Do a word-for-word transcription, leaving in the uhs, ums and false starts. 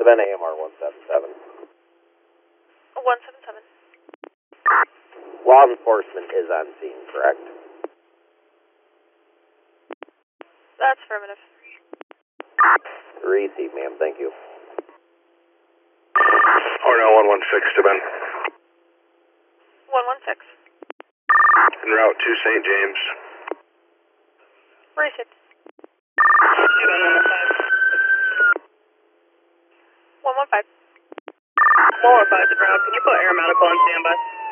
Savannah A M R one seven seven. one seven seven. Law enforcement is on scene, correct? That's affirmative. Receive, ma'am. Thank you. Hornell one one six to Ben. one one six. En route to Saint James. Receive. one one five. one one five to Brown, can you put air medical on standby?